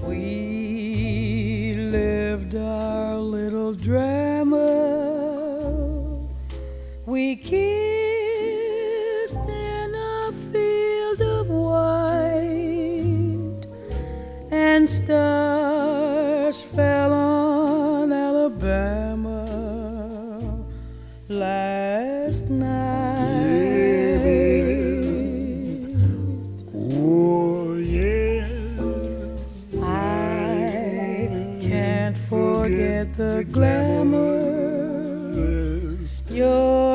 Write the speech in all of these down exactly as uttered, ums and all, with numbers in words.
We lived our little drama. We kissed in a field of white, and stars fell on Alabama last night. Oh, yeah. I can't forget the glamour your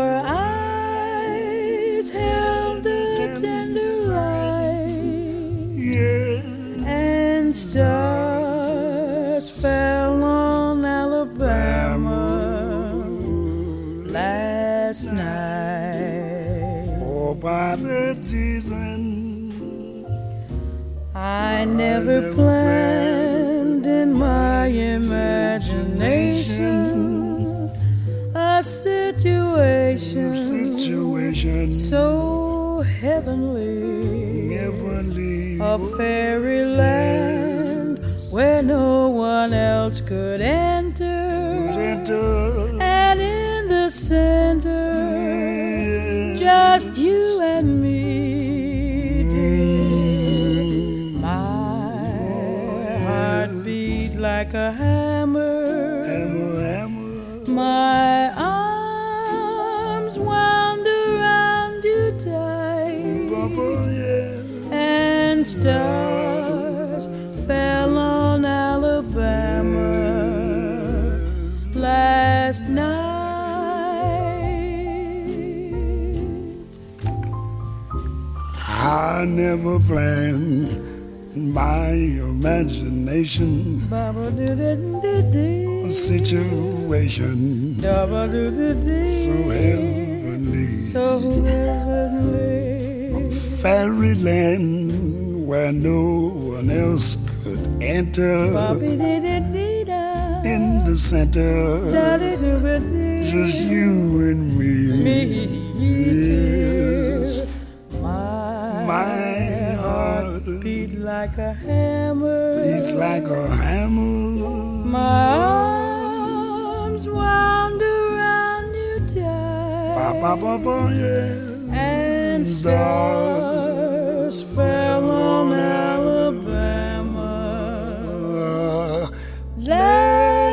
eyes held a tender light, Yeah. and stars fell on Alabama last night. Oh, by the season, I never planned in my imagination a situation situation so heavenly, heavenly, a fairyland where no one else could enter, enter, and in the center, just you and me, dear. My heart beat like a hammer, hammer, hammer. my arms wound around you tight, Papa, yeah. and stars fell on Alabama last night. I never planned in my imagination a situation so heavenly, So heavenly, fairyland where no one else could enter. In the center, just you and me. Yes. My heart beat like a hammer, beats like a hammer. my arms wound around you tight, Ba, ba, ba, ba, yeah. and stars fell on Alabama last